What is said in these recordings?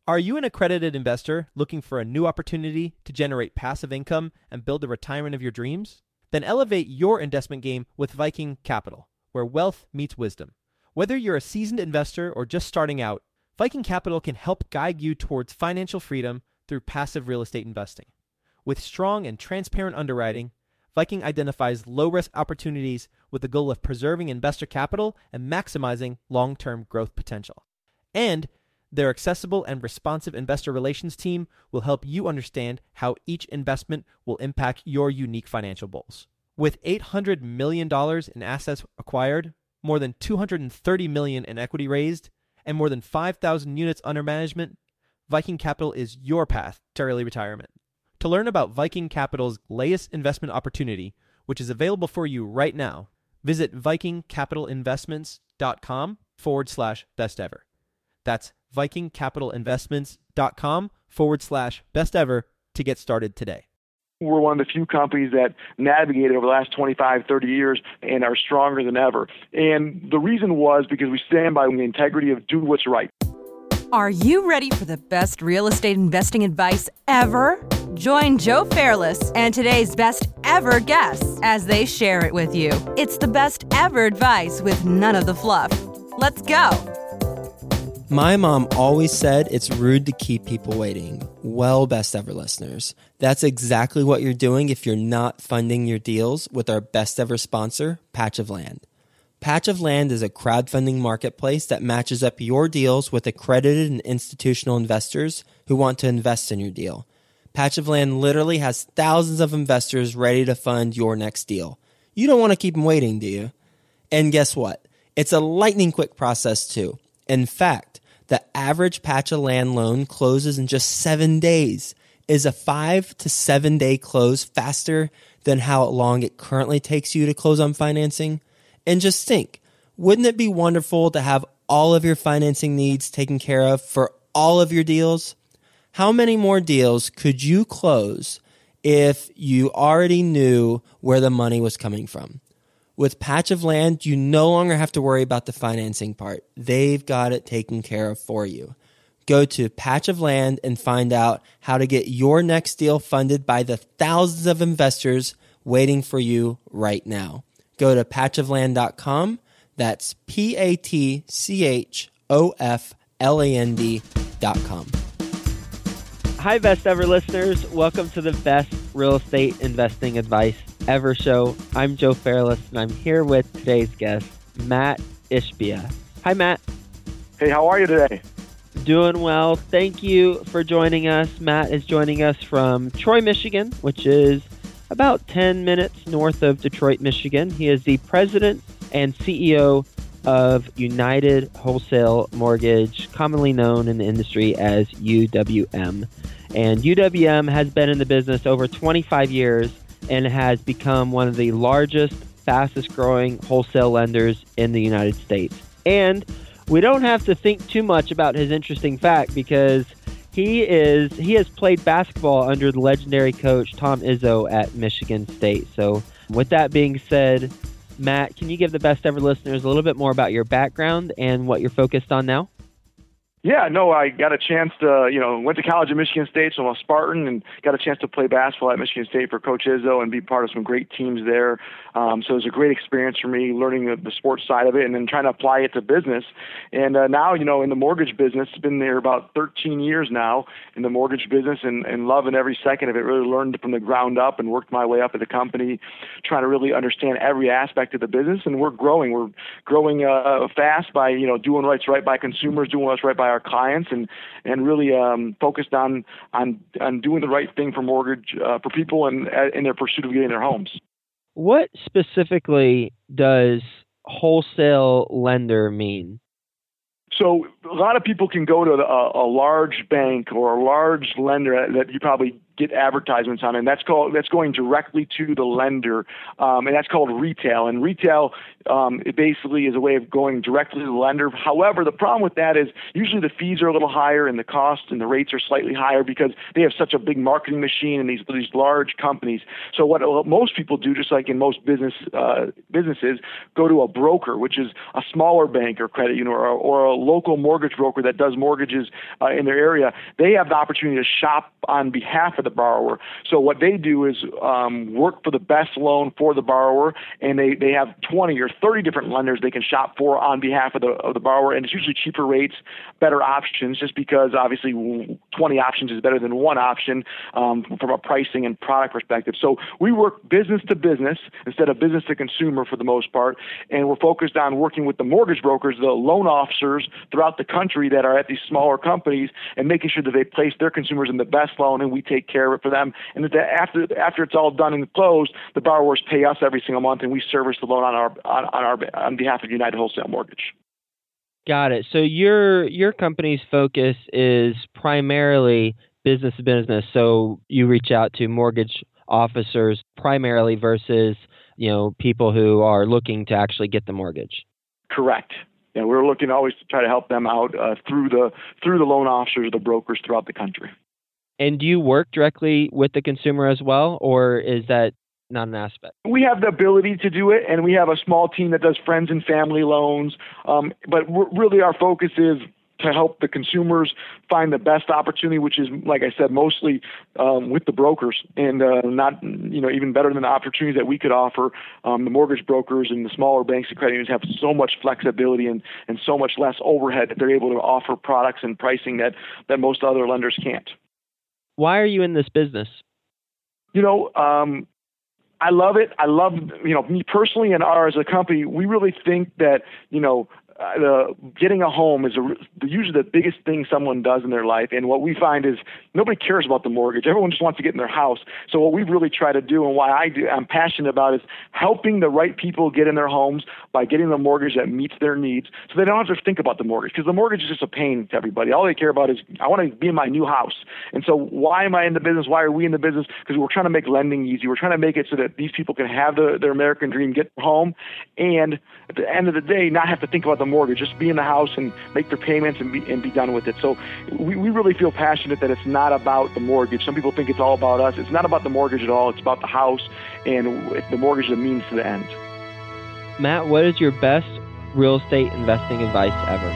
Are you an accredited investor looking for a new opportunity to generate passive income and build the retirement of your dreams? Then elevate your investment game with Viking Capital, where wealth meets wisdom. Whether you're a seasoned investor or just starting out, Viking Capital can help guide you towards financial freedom through passive real estate investing. With strong and transparent underwriting, Viking identifies low-risk opportunities with the goal of preserving investor capital and maximizing long-term growth potential. And their accessible and responsive investor relations team will help you understand how each investment will impact your unique financial goals. With $800 million in assets acquired, more than $230 million in equity raised, and more than 5,000 units under management, Viking Capital is your path to early retirement. To learn about Viking Capital's latest investment opportunity, which is available for you right now, visit vikingcapitalinvestments.com/best ever. That's vikingcapitalinvestments.com/best ever to get started today. We're one of the few companies that navigated over the last 25, 30 years and are stronger than ever. And the reason was because we stand by the integrity of do what's right. Are you ready for the best real estate investing advice ever? Join Joe Fairless and today's best ever guests as they share it with you. It's the best ever advice with none of the fluff. Let's go. My mom always said it's rude to keep people waiting. Well, best ever listeners, that's exactly what you're doing if you're not funding your deals with our best ever sponsor, Patch of Land. Patch of Land is a crowdfunding marketplace that matches up your deals with accredited and institutional investors who want to invest in your deal. Patch of Land literally has thousands of investors ready to fund your next deal. You don't want to keep them waiting, do you? And guess what? It's a lightning quick process too. In fact, the average Patch of Land loan closes in just 7 days. Is a 5 to 7 day close faster than how long it currently takes you to close on financing? And just think, wouldn't it be wonderful to have all of your financing needs taken care of for all of your deals? How many more deals could you close if you already knew where the money was coming from? With Patch of Land, you no longer have to worry about the financing part. They've got it taken care of for you. Go to Patch of Land and find out how to get your next deal funded by the thousands of investors waiting for you right now. Go to patchofland.com. That's patchofland.com. Hi, best ever listeners. Welcome to the best real estate investing advice ever show. I'm Joe Fairless, and I'm here with today's guest, Matt Ishbia. Hi, Matt. Hey, how are you today? Doing well. Thank you for joining us. Matt is joining us from Troy, Michigan, which is about 10 minutes north of Detroit, Michigan. He is the president and CEO of United Wholesale Mortgage, commonly known in the industry as UWM. And UWM has been in the business over 25 years and has become one of the largest, fastest growing wholesale lenders in the United States. And we don't have to think too much about his interesting fact because he has played basketball under the legendary coach Tom Izzo at Michigan State. So with that being said, Matt, can you give the best ever listeners a little bit more about your background and what you're focused on now? Yeah, no, I got a chance to, went to college at Michigan State, so I'm a Spartan, and got a chance to play basketball at Michigan State for Coach Izzo and be part of some great teams there. So it was a great experience for me learning the sports side of it and then trying to apply it to business. And now, in the mortgage business, been there about 13 years now in the mortgage business and loving every second of it. Really learned from the ground up and worked my way up at the company, trying to really understand every aspect of the business. And we're growing. We're growing fast by, doing what's right by consumers, doing what's right by our clients, and really focused on doing the right thing for mortgage for people and in their pursuit of getting their homes. What specifically does wholesale lender mean? So a lot of people can go to a large bank or a large lender that you probably get advertisements on it. And that's going directly to the lender, and that's called retail. And retail it basically is a way of going directly to the lender. However, the problem with that is usually the fees are a little higher and the costs and the rates are slightly higher because they have such a big marketing machine and these large companies. So what most people do, just like in most businesses, go to a broker, which is a smaller bank or credit union or a local mortgage broker that does mortgages in their area. They have the opportunity to shop on behalf of the borrower. So what they do is work for the best loan for the borrower, and they have 20 or 30 different lenders they can shop for on behalf of the borrower, and it's usually cheaper rates, better options, just because obviously 20 options is better than one option from a pricing and product perspective. So we work business to business instead of business to consumer for the most part, and we're focused on working with the mortgage brokers, the loan officers throughout the country that are at these smaller companies, and making sure that they place their consumers in the best loan, and we take care of it for them. And that after it's all done and closed, the borrowers pay us every single month, and we service the loan on behalf of United Wholesale Mortgage. Got it. So your company's focus is primarily business to business. So you reach out to mortgage officers primarily versus, people who are looking to actually get the mortgage. Correct. Yeah, we're looking always to try to help them out through the loan officers or the brokers throughout the country. And do you work directly with the consumer as well, or is that not an aspect? We have the ability to do it, and we have a small team that does friends and family loans. But really our focus is to help the consumers find the best opportunity, which is, like I said, mostly with the brokers, and not, even better than the opportunities that we could offer. The mortgage brokers and the smaller banks and credit unions have so much flexibility and so much less overhead that they're able to offer products and pricing that most other lenders can't. Why are you in this business? I love it. I love, me personally and as a company, we really think that, getting a home is usually the biggest thing someone does in their life. And what we find is nobody cares about the mortgage. Everyone just wants to get in their house. So what we really try to do, and why I'm passionate about, is helping the right people get in their homes by getting the mortgage that meets their needs, so they don't have to think about the mortgage, because the mortgage is just a pain to everybody. All they care about is, I want to be in my new house. And so why am I in the business? Why are we in the business? Because we're trying to make lending easy. We're trying to make it so that these people can have their American dream, get home, and at the end of the day, not have to think about the mortgage, just be in the house and make their payments and be done with it. So we really feel passionate that it's not about the mortgage. Some people think it's all about us. It's not about the mortgage at all. It's about the house, and the mortgage is a means to the end. Matt, what is your best real estate investing advice ever?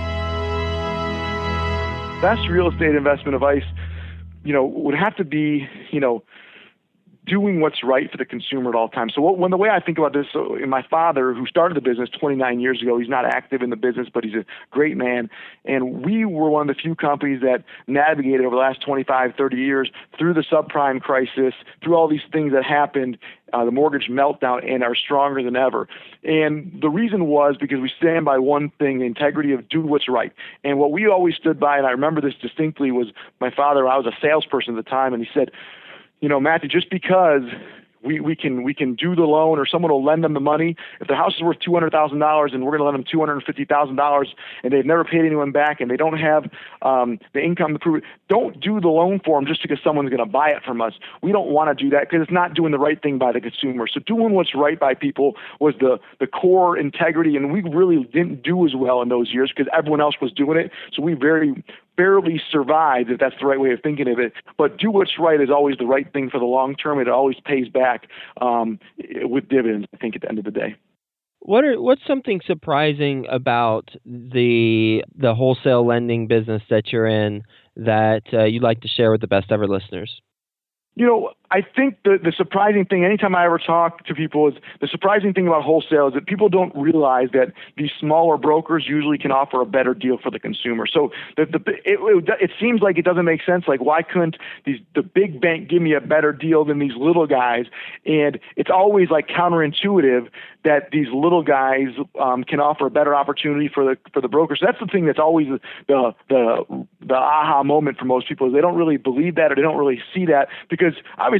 Best real estate investment advice, would have to be, doing what's right for the consumer at all times. So the way I think about this, my father, who started the business 29 years ago, he's not active in the business, but he's a great man. And we were one of the few companies that navigated over the last 25, 30 years through the subprime crisis, through all these things that happened, the mortgage meltdown, and are stronger than ever. And the reason was because we stand by one thing, the integrity of do what's right. And what we always stood by, and I remember this distinctly, was my father. I was a salesperson at the time, and he said, Matthew, just because we can do the loan, or someone will lend them the money, if their house is worth $200,000 and we're going to lend them $250,000 and they've never paid anyone back and they don't have the income to prove it, don't do the loan for them just because someone's going to buy it from us. We don't want to do that, because it's not doing the right thing by the consumer. So doing what's right by people was the core integrity, and we really didn't do as well in those years because everyone else was doing it. So we barely survived, if that's the right way of thinking of it. But do what's right is always the right thing for the long term. It always pays back with dividends, I think, at the end of the day. What's something surprising about the wholesale lending business that you're in that you'd like to share with the best ever listeners? I think the surprising thing, anytime I ever talk to people, is the surprising thing about wholesale is that people don't realize that these smaller brokers usually can offer a better deal for the consumer. So it seems like it doesn't make sense. Like, why couldn't the big bank give me a better deal than these little guys? And it's always like counterintuitive that these little guys can offer a better opportunity for the brokers. So that's the thing that's always the aha moment for most people, is they don't really believe that, or they don't really see that, because obviously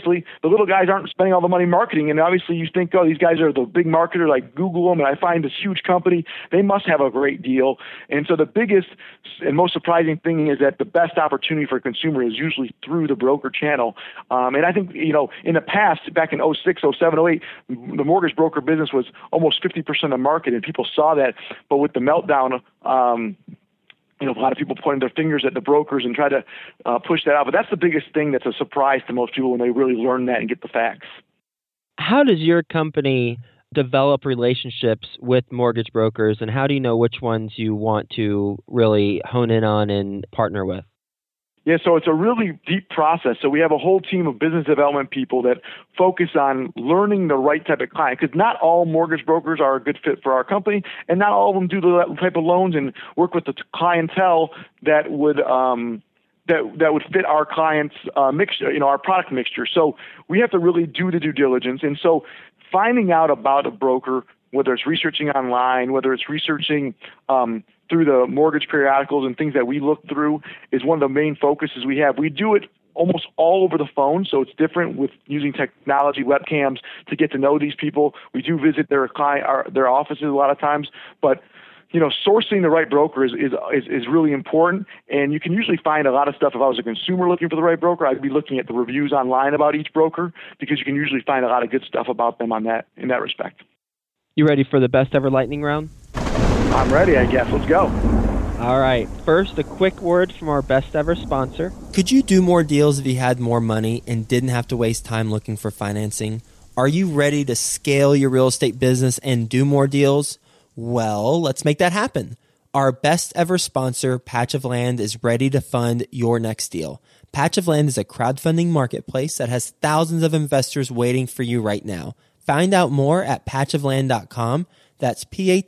obviously the little guys aren't spending all the money marketing. And obviously you think, oh, these guys are the big marketer, like Google them. And I find this huge company, they must have a great deal. And so the biggest and most surprising thing is that the best opportunity for a consumer is usually through the broker channel. And I think, in the past, back in 06, 07, 08, the mortgage broker business was almost 50% of the market, and people saw that. But with the meltdown, a lot of people pointing their fingers at the brokers and try to push that out. But that's the biggest thing that's a surprise to most people when they really learn that and get the facts. How does your company develop relationships with mortgage brokers, and how do you know which ones you want to really hone in on and partner with? Yeah, so it's a really deep process. So we have a whole team of business development people that focus on learning the right type of client, because not all mortgage brokers are a good fit for our company, and not all of them do the type of loans and work with the clientele that would that would fit our clients' mixture, our product mixture. So we have to really do the due diligence, and so finding out about a broker, whether it's researching online, whether it's researching through the mortgage periodicals and things that we look through, is one of the main focuses we have. We do it almost all over the phone, so it's different with using technology, webcams, to get to know these people. We do visit their offices a lot of times, but sourcing the right broker is really important, and you can usually find a lot of stuff. If I was a consumer looking for the right broker, I'd be looking at the reviews online about each broker, because you can usually find a lot of good stuff about them in that respect. You ready for the best ever lightning round? I'm ready, I guess. Let's go. All right. First, a quick word from our best ever sponsor. Could you do more deals if you had more money and didn't have to waste time looking for financing? Are you ready to scale your real estate business and do more deals? Well, let's make that happen. Our best ever sponsor, Patch of Land, is ready to fund your next deal. Patch of Land is a crowdfunding marketplace that has thousands of investors waiting for you right now. Find out more at patchofland.com. That's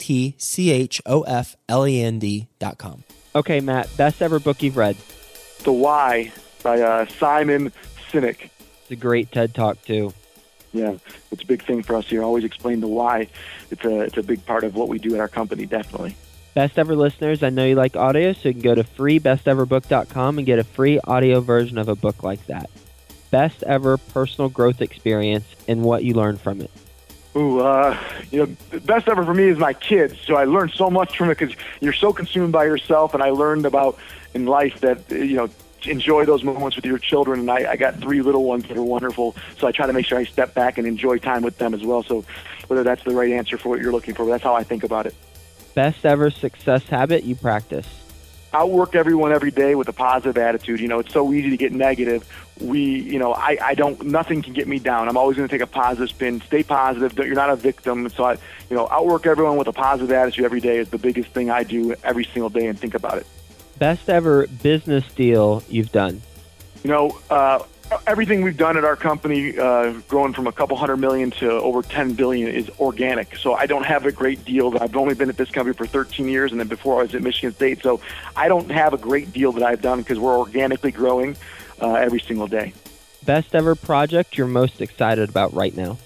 PATCHOFLAND.com. Okay, Matt, best ever book you've read? The Why by Simon Sinek. It's a great TED Talk, too. Yeah, it's a big thing for us here. Always explain the why. It's a big part of what we do at our company, definitely. Best ever listeners, I know you like audio, so you can go to freebesteverbook.com and get a free audio version of a book like that. Best ever personal growth experience and what you learned from it. The best ever for me is my kids. So I learned so much from it, because you're so consumed by yourself, and I learned about in life that, enjoy those moments with your children. And I got 3 little ones that are wonderful, so I try to make sure I step back and enjoy time with them as well. So whether that's the right answer for what you're looking for, that's how I think about it. Best ever success habit you practice. Outwork everyone every day with a positive attitude. It's so easy to get negative. Nothing can get me down. I'm always going to take a positive spin. Stay positive. You're not a victim. So outwork everyone with a positive attitude every day is the biggest thing I do every single day, and think about it. Best ever business deal you've done. Everything we've done at our company, growing from a couple $100 million to over $10 billion, is organic. So I don't have a great deal. I've only been at this company for 13 years, and then before I was at Michigan State. So I don't have a great deal that I've done, because we're organically growing every single day. Best ever project you're most excited about right now.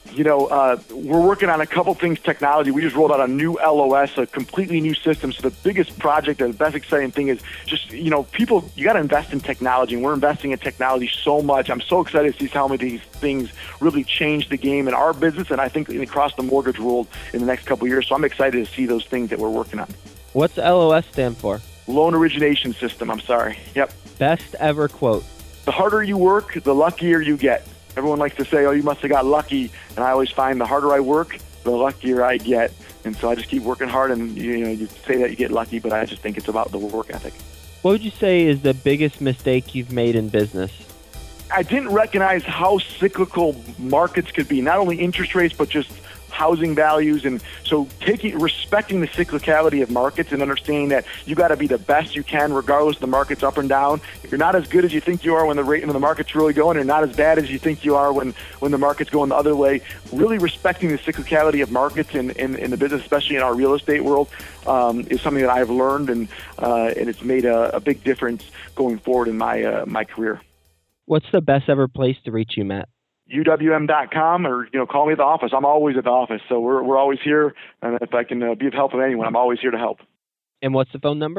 We're working on a couple things technology. We just rolled out a new LOS, a completely new system. So the biggest project and the best exciting thing is just, people, you got to invest in technology, and we're investing in technology so much. I'm so excited to see how many of these things really change the game in our business, and I think across the mortgage world in the next couple of years. So I'm excited to see those things that we're working on. What's LOS stand for? Loan Origination System. I'm sorry. Yep. Best ever quote. The harder you work, the luckier you get. Everyone likes to say, oh, you must have got lucky. And I always find the harder I work, the luckier I get. And so I just keep working hard, and you say that you get lucky, but I just think it's about the work ethic. What would you say is the biggest mistake you've made in business? I didn't recognize how cyclical markets could be, not only interest rates, but just housing values. And so respecting the cyclicality of markets and understanding that you got to be the best you can regardless of the market's up and down. If you're not as good as you think you are when the market's really going, or not as bad as you think you are when the market's going the other way, really respecting the cyclicality of markets in the business, especially in our real estate world, is something that I've learned, and it's made a big difference going forward in my career. What's the best ever place to reach you, Matt? UWM.com, or call me at the office. I'm always at the office, so we're always here. And if I can be of help with anyone, I'm always here to help. And what's the phone number?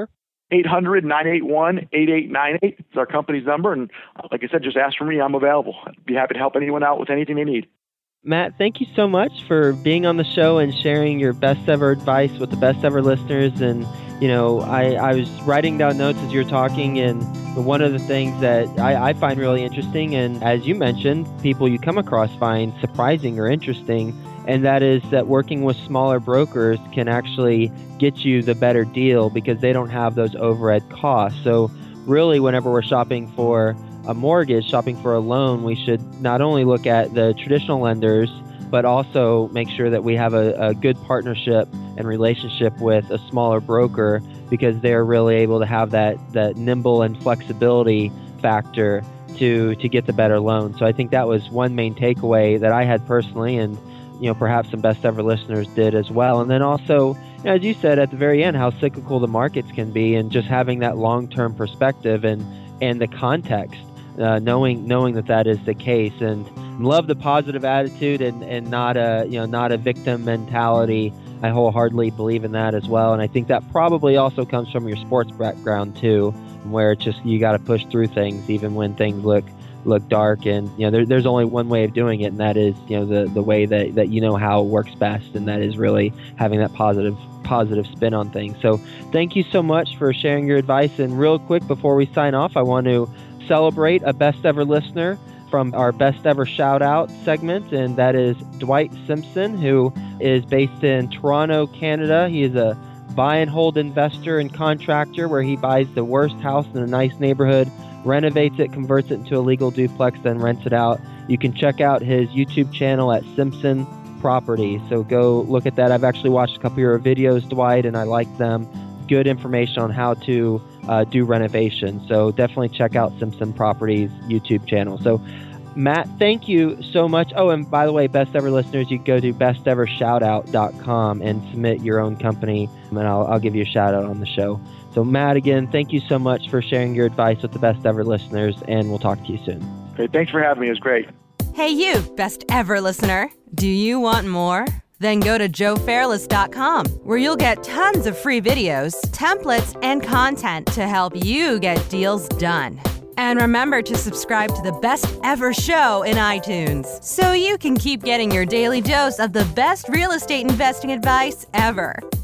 800-981-8898 is our company's number. And like I said, just ask for me. I'm available. I'd be happy to help anyone out with anything they need. Matt, thank you so much for being on the show and sharing your best ever advice with the best ever listeners. And, you know, I was writing down notes as you were talking, and one of the things that I find really interesting, and as you mentioned, people you come across find surprising or interesting, and that is that working with smaller brokers can actually get you the better deal because they don't have those overhead costs. So really, whenever we're shopping for a mortgage, shopping for a loan, we should not only look at the traditional lenders, but also make sure that we have a good partnership and relationship with a smaller broker, because they're really able to have that nimble and flexibility factor to get the better loan. So I think that was one main takeaway that I had personally, and perhaps some best ever listeners did as well. And then also, as you said at the very end, how cyclical the markets can be, and just having that long-term perspective and the context. Knowing that is the case, and love the positive attitude and not a victim mentality. I wholeheartedly believe in that as well, and I think that probably also comes from your sports background too, where it's just you got to push through things even when things look dark, and there's only one way of doing it, and that is the way that how it works best, and that is really having that positive spin on things. So thank you so much for sharing your advice. And real quick before we sign off, I want to celebrate a best ever listener from our best ever shout out segment, and that is Dwight Simpson, who is based in Toronto, Canada. He is a buy and hold investor and contractor, where he buys the worst house in a nice neighborhood, renovates it, converts it into a legal duplex, then rents it out. You can check out his YouTube channel at Simpson Properties. So go look at that. I've actually watched a couple of your videos, Dwight, and I like them. Good information on how to do renovation. So definitely check out Simpson Properties YouTube channel. So Matt, thank you so much. Oh, and by the way, best ever listeners, you can go to bestevershoutout.com and submit your own company, and I'll give you a shout out on the show. So Matt, again, thank you so much for sharing your advice with the best ever listeners, and we'll talk to you soon. Great. Thanks for having me. It was great. Hey, you, best ever listener. Do you want more? Then go to joefairless.com, where you'll get tons of free videos, templates, and content to help you get deals done. And remember to subscribe to the Best Ever Show in iTunes, so you can keep getting your daily dose of the best real estate investing advice ever.